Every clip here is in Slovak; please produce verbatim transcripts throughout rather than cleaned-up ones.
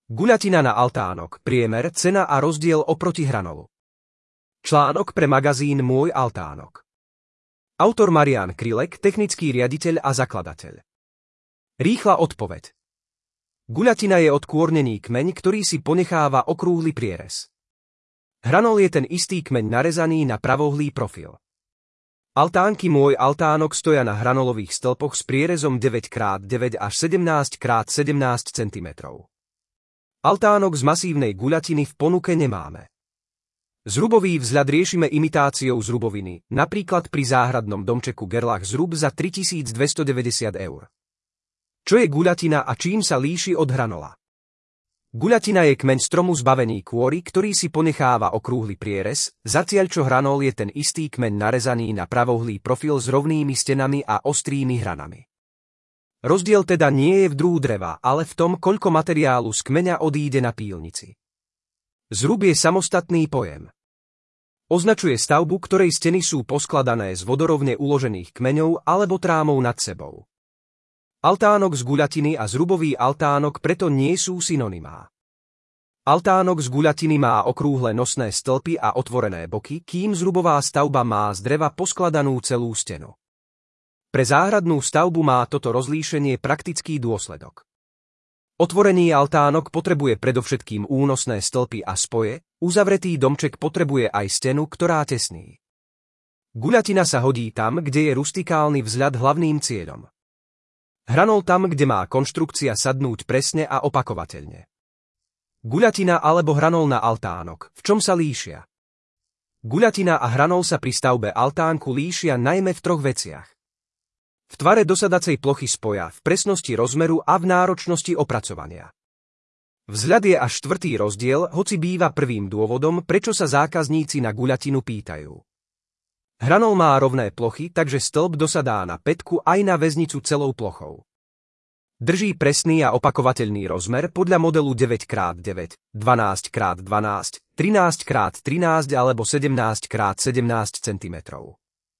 Guľatina na altánok, priemer, cena a rozdiel oproti hranolu. Článok pre magazín Môj altánok. Autor Marián Krilek, technický riaditeľ a zakladateľ. Rýchla odpoveď. Guľatina je odkôrnený kmeň, ktorý si ponecháva okrúhly prierez. Hranol je ten istý kmeň narezaný na pravohlý profil. Altánky Môj altánok stoja na hranolových stĺpoch s prierezom deväť krát deväť až sedemnásť krát sedemnásť centimetrov. Altánok z masívnej guľatiny v ponuke nemáme. Zrubový vzhľad riešime imitáciou zruboviny, napríklad pri záhradnom domčeku Gerlach zrub za tritisícdvestodeväťdesiat eur. Čo je guľatina a čím sa líši od hranola? Guľatina je kmeň stromu zbavený kôry, ktorý si ponecháva okrúhly prierez, zatiaľ čo hranol je ten istý kmeň narezaný na pravohlý profil s rovnými stenami a ostrými hranami. Rozdiel teda nie je v druhu dreva, ale v tom, koľko materiálu z kmeňa odíde na pílnici. Zrub je samostatný pojem. Označuje stavbu, ktorej steny sú poskladané z vodorovne uložených kmeňov alebo trámov nad sebou. Altánok z guľatiny a zrubový altánok preto nie sú synonymá. Altánok z guľatiny má okrúhle nosné stĺpy a otvorené boky, kým zrubová stavba má z dreva poskladanú celú stenu. Pre záhradnú stavbu má toto rozlíšenie praktický dôsledok. Otvorený altánok potrebuje predovšetkým únosné stĺpy a spoje, uzavretý domček potrebuje aj stenu, ktorá tesní. Guľatina sa hodí tam, kde je rustikálny vzhľad hlavným cieľom. Hranol tam, kde má konštrukcia sadnúť presne a opakovateľne. Guľatina alebo hranol na altánok, v čom sa líšia? Guľatina a hranol sa pri stavbe altánku líšia najmä v troch veciach. V tvare dosadacej plochy spoja, v presnosti rozmeru a v náročnosti opracovania. Vzhľad je až štvrtý rozdiel, hoci býva prvým dôvodom, prečo sa zákazníci na guľatinu pýtajú. Hranol má rovné plochy, takže stĺp dosadá na pätku aj na väznicu celou plochou. Drží presný a opakovateľný rozmer podľa modelu deväť krát deväť, dvanásť krát dvanásť, trinásť krát trinásť alebo sedemnásť krát sedemnásť centimetrov.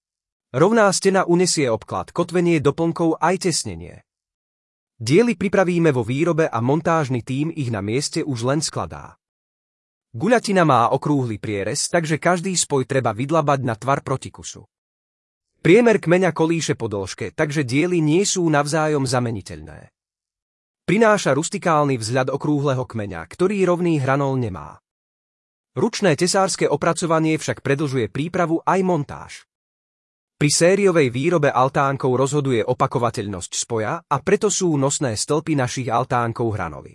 Rovná stena unesie obklad, kotvenie doplnkov aj tesnenie. Diely pripravíme vo výrobe a montážny tím ich na mieste už len skladá. Guľatina má okrúhly prierez, takže každý spoj treba vydlabať na tvar protikusu. Priemer kmeňa kolíše po dĺžke, takže diely nie sú navzájom zameniteľné. Prináša rustikálny vzhľad okrúhleho kmeňa, ktorý rovný hranol nemá. Ručné tesárske opracovanie však predlžuje prípravu aj montáž. Pri sériovej výrobe altánkov rozhoduje opakovateľnosť spoja a preto sú nosné stĺpy našich altánkov hranoly.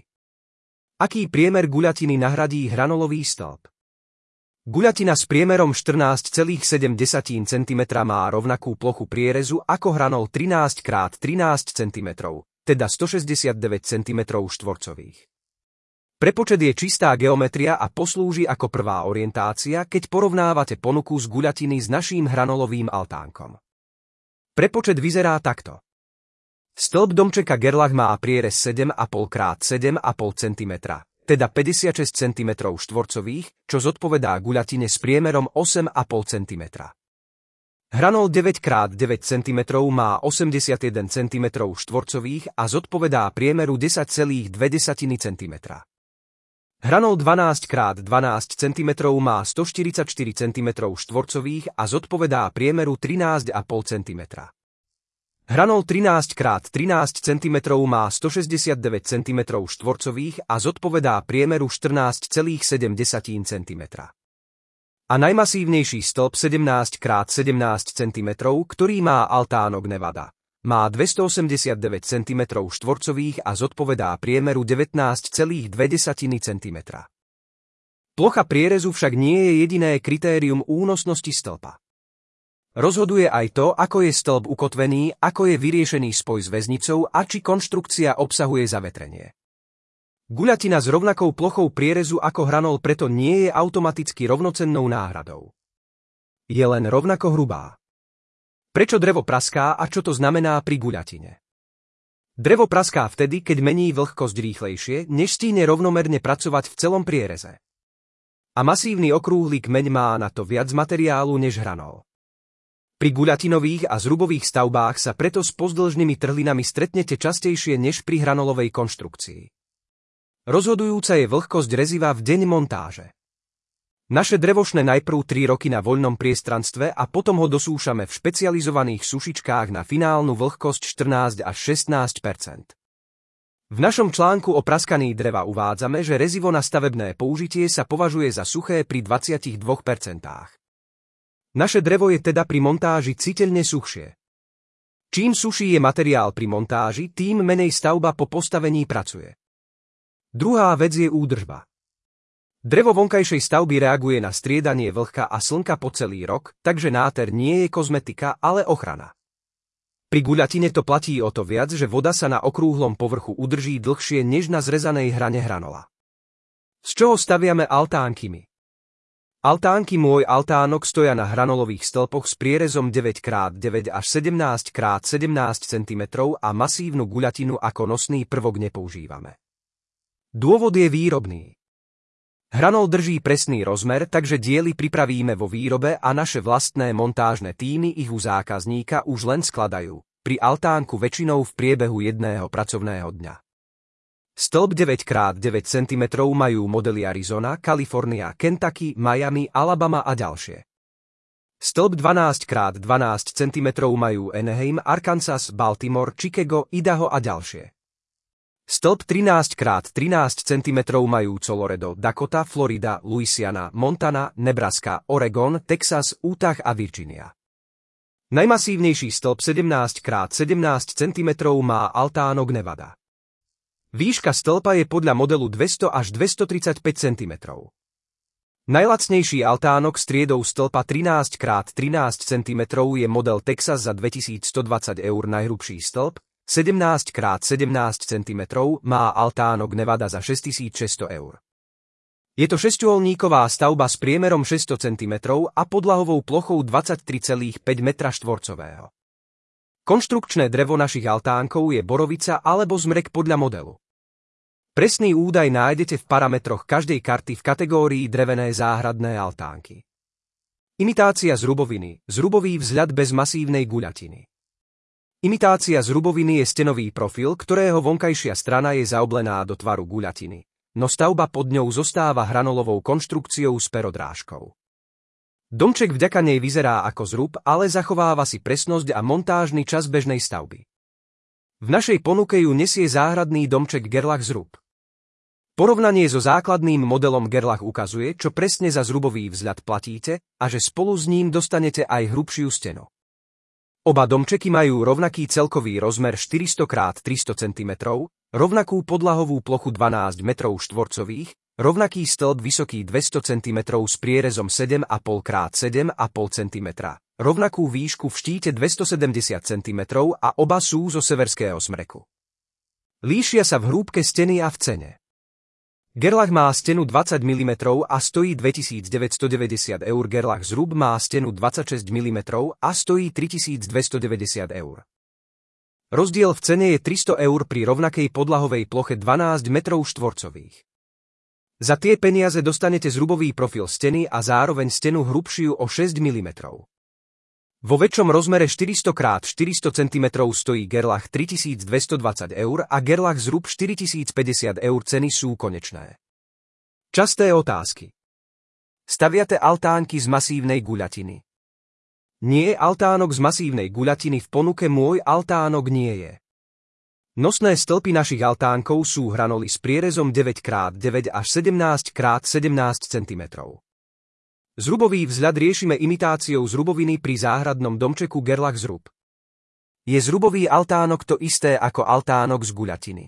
Aký priemer guľatiny nahradí hranolový stĺp? Guľatina s priemerom štrnásť celá sedem centimetra má rovnakú plochu prierezu ako hranol trinásť krát trinásť centimetrov, teda stošesťdesiatdeväť centimetrov štvorcových. Prepočet je čistá geometria a poslúži ako prvá orientácia, keď porovnávate ponuku z guľatiny s naším hranolovým altánkom. Prepočet vyzerá takto. Stĺp domčeka Gerlach má prierez sedem celá päť krát sedem celá päť centimetra, teda päťdesiatšesť centimetrov štvorcových, čo zodpovedá guľatine s priemerom osem celá päť centimetra. Hranol deväť krát deväť centimetrov má osemdesiatjeden centimetrov štvorcových a zodpovedá priemeru desať celá dva centimetra. Hranol dvanásť krát dvanásť centimetrov má stoštyridsaťštyri centimetrov štvorcových a zodpovedá priemeru trinásť celá päť centimetra. Hranol trinásť krát trinásť centimetrov má stošesťdesiatdeväť centimetrov štvorcových a zodpovedá priemeru štrnásť celá sedem centimetra. A najmasívnejší stĺp sedemnásť krát sedemnásť centimetrov, ktorý má altánok Nevada, má dvestoosemdesiatdeväť centimetrov štvorcových a zodpovedá priemeru devätnásť celá dva centimetra. Plocha prierezu však nie je jediné kritérium únosnosti stĺpa. Rozhoduje aj to, ako je stĺp ukotvený, ako je vyriešený spoj s väznicou a či konštrukcia obsahuje zavetrenie. Guľatina s rovnakou plochou prierezu ako hranol preto nie je automaticky rovnocennou náhradou. Je len rovnako hrubá. Prečo drevo praská a čo to znamená pri guľatine? Drevo praská vtedy, keď mení vlhkosť rýchlejšie, než stíne rovnomerne pracovať v celom priereze. A masívny okrúhly kmeň má na to viac materiálu než hranol. Pri guľatinových a zrubových stavbách sa preto s pozdĺžnými trhlinami stretnete častejšie než pri hranolovej konštrukcii. Rozhodujúca je vlhkosť reziva v deň montáže. Naše drevošné najprv tri roky na voľnom priestranstve a potom ho dosúšame v špecializovaných sušičkách na finálnu vlhkosť štrnásť až šestnásť percent. V našom článku o praskaní dreva uvádzame, že rezivo na stavebné použitie sa považuje za suché pri dvadsaťdva percent. Naše drevo je teda pri montáži citeľne suchšie. Čím suší je materiál pri montáži, tým menej stavba po postavení pracuje. Druhá vec je údržba. Drevo vonkajšej stavby reaguje na striedanie vlhka a slnka po celý rok, takže náter nie je kozmetika, ale ochrana. Pri guľatine to platí o to viac, že voda sa na okrúhlom povrchu udrží dlhšie než na zrezanej hrane hranola. Z čoho staviame altánky my? Altánky Môj altánok stoja na hranolových stĺpoch s prierezom deväť krát deväť až sedemnásť krát sedemnásť centimetrov a masívnu guľatinu ako nosný prvok nepoužívame. Dôvod je výrobný. Hranol drží presný rozmer, takže diely pripravíme vo výrobe a naše vlastné montážne tímy ich u zákazníka už len skladajú, pri altánku väčšinou v priebehu jedného pracovného dňa. Stĺp deväť krát deväť centimetrov majú modely Arizona, Kalifornia, Kentucky, Miami, Alabama a ďalšie. Stĺp dvanásť krát dvanásť centimetrov majú Anaheim, Arkansas, Baltimore, Chicago, Idaho a ďalšie. Stĺp trinásť krát trinásť centimetrov majú Colorado, Dakota, Florida, Louisiana, Montana, Nebraska, Oregon, Texas, Utah a Virginia. Najmasívnejší stĺp sedemnásť krát sedemnásť centimetrov má altánok Nevada. Výška stĺpa je podľa modelu dvesto až dvestotridsaťpäť centimetrov. Najlacnejší altánok s triedou stĺpa trinásť krát trinásť centimetrov je model Texas za dvetisícstodvadsať eur. Najhrubší stĺp sedemnásť krát sedemnásť centimetrov má altánok Nevada za šesťtisícšesťsto eur. Je to šesťuholníková stavba s priemerom šesťsto centimetrov a podlahovou plochou dvadsaťtri celá päť metra štvorcového. Konštrukčné drevo našich altánkov je borovica alebo zmrek podľa modelu. Presný údaj nájdete v parametroch každej karty v kategórii drevené záhradné altánky. Imitácia zruboviny, zrubový vzhľad bez masívnej guľatiny. Imitácia zruboviny je stenový profil, ktorého vonkajšia strana je zaoblená do tvaru guľatiny, no stavba pod ňou zostáva hranolovou konštrukciou s perodrážkou. Domček vďaka nej vyzerá ako zrub, ale zachováva si presnosť a montážny čas bežnej stavby. V našej ponuke ju nesie záhradný domček Gerlach zrub. Porovnanie so základným modelom Gerlach ukazuje, čo presne za zrubový vzhľad platíte a že spolu s ním dostanete aj hrubšiu stenu. Oba domčeky majú rovnaký celkový rozmer štyristo krát tristo centimetrov, rovnakú podlahovú plochu dvanásť metrov štvorcových, rovnaký stĺp vysoký dvesto centimetrov s prierezom sedem a pol krát sedem a pol centimetra, rovnakú výšku v štíte dvestosedemdesiat centimetrov a oba sú zo severského smreku. Líšia sa v hrúbke steny a v cene. Gerlach má stenu dvadsať milimetrov a stojí dvetisícdeväťstodeväťdesiat eur. Gerlach zrub má stenu dvadsaťšesť milimetrov a stojí tritisícdvestodeväťdesiat eur. Rozdiel v cene je tristo eur pri rovnakej podlahovej ploche dvanásť metrov štvorcových. Za tie peniaze dostanete zrubový profil steny a zároveň stenu hrubšiu o šesť milimetrov. Vo väčšom rozmere štyristo krát štyristo centimetrov stojí Gerlach tritisícdvestodvadsať eur a Gerlach zrub štyritisícpäťdesiat eur. Ceny sú konečné. Časté otázky. Staviate altánky z masívnej guľatiny? Nie, altánok z masívnej guľatiny v ponuke Môj altánok nie je. Nosné stĺpy našich altánkov sú hranoly s prierezom deväť krát deväť až sedemnásť krát sedemnásť centimetrov. Zrubový vzhľad riešime imitáciou zruboviny pri záhradnom domčeku Gerlach zrub. Je zrubový altánok to isté ako altánok z guľatiny?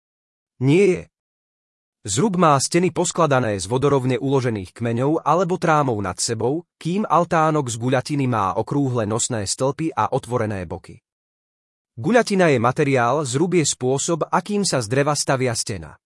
Nie je. Zrub má steny poskladané z vodorovne uložených kmeňov alebo trámov nad sebou, kým altánok z guľatiny má okrúhle nosné stĺpy a otvorené boky. Guľatina je materiál, zrub je spôsob, akým sa z dreva stavia stena.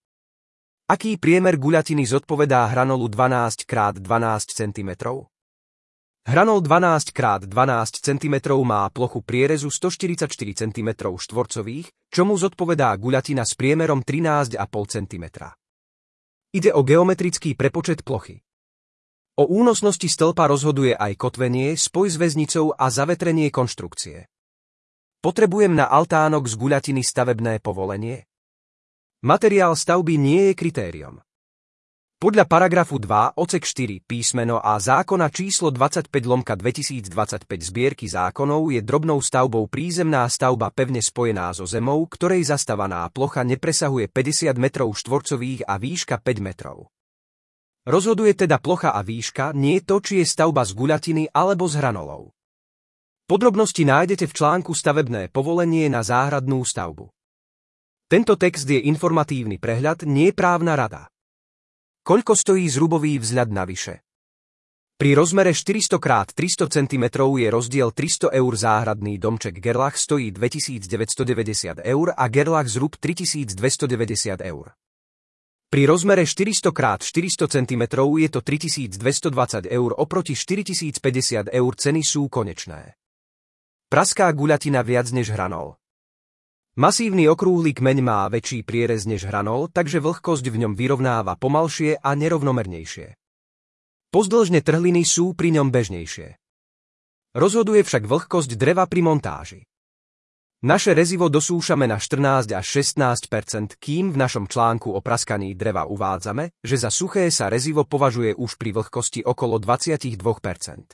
Aký priemer guľatiny zodpovedá hranolu dvanásť krát dvanásť centimetrov? Hranol dvanásť krát dvanásť centimetrov má plochu prierezu stoštyridsaťštyri centimetrov štvorcových, čomu zodpovedá guľatina s priemerom trinásť a pol centimetra. Ide o geometrický prepočet plochy. O únosnosti stĺpa rozhoduje aj kotvenie, spoj s väznicou a zavetrenie konštrukcie. Potrebujem na altánok z guľatiny stavebné povolenie? Materiál stavby nie je kritériom. Podľa paragrafu dva odsek štyri písmeno A zákona číslo dvadsaťpäť lomka dvetisícdvadsaťpäť zbierky zákonov je drobnou stavbou prízemná stavba pevne spojená so zemou, ktorej zastavaná plocha nepresahuje päťdesiat metrov štvorcových a výška päť metrov. Rozhoduje teda plocha a výška, nie to, či je stavba z guľatiny alebo z hranolov. Podrobnosti nájdete v článku Stavebné povolenie na záhradnú stavbu. Tento text je informatívny prehľad, nie právna rada. Koľko stojí zrubový vzhľad navyše? Pri rozmere štyristo krát tristo centimetrov je rozdiel tristo eur. Záhradný domček Gerlach stojí dvetisícdeväťstodeväťdesiat eur a Gerlach zrub tritisícdvestodeväťdesiat eur. Pri rozmere štyristo krát štyristo centimetrov je to tritisícdvestodvadsať eur oproti štyritisícpäťdesiat eur. Ceny sú konečné. Praská guľatina viac než hranol. Masívny okrúhly kmeň má väčší prierez než hranol, takže vlhkosť v ňom vyrovnáva pomalšie a nerovnomernejšie. Pozdĺžne trhliny sú pri ňom bežnejšie. Rozhoduje však vlhkosť dreva pri montáži. Naše rezivo dosúšame na štrnásť až šestnásť percent, kým v našom článku o praskaní dreva uvádzame, že za suché sa rezivo považuje už pri vlhkosti okolo dvadsaťdva percent.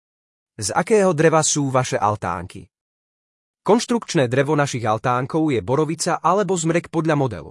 Z akého dreva sú vaše altánky? Konštrukčné drevo našich altánkov je borovica alebo zmrek podľa modelu.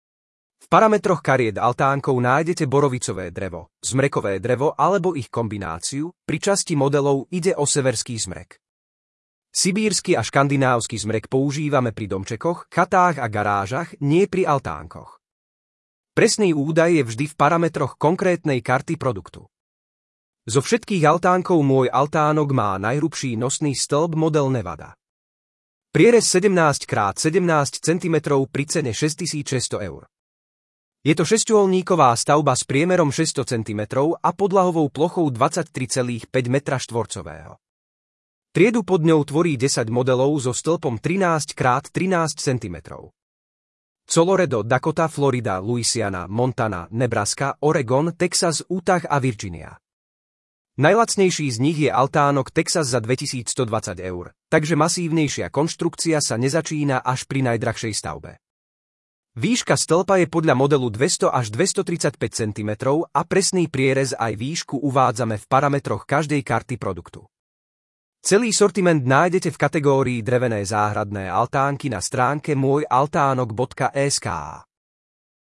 V parametroch kariet altánkov nájdete borovicové drevo, zmrekové drevo alebo ich kombináciu, pri časti modelov ide o severský zmrek. Sibírsky a škandinávsky zmrek používame pri domčekoch, chatách a garážach, nie pri altánkoch. Presný údaj je vždy v parametroch konkrétnej karty produktu. Zo všetkých altánkov môj altánok má najhrubší nosný stĺp model Nevada. Prierez sedemnásť krát sedemnásť centimetrov pri cene šesťtisícšesťsto eur. Je to šesťuholníková stavba s priemerom šesťsto centimetrov a podlahovou plochou dvadsaťtri celá päť metra štvorcového. Triedu pod ňou tvorí desať modelov so stĺpom trinásť krát trinásť centimetrov. Colorado, Dakota, Florida, Louisiana, Montana, Nebraska, Oregon, Texas, Utah a Virginia. Najlacnejší z nich je altánok Texas za dvetisícstodvadsať eur, takže masívnejšia konštrukcia sa nezačína až pri najdrahšej stavbe. Výška stĺpa je podľa modelu dvesto až dvestotridsaťpäť centimetrov a presný prierez aj výšku uvádzame v parametroch každej karty produktu. Celý sortiment nájdete v kategórii drevené záhradné altánky na stránke môj altánok bodka es ká.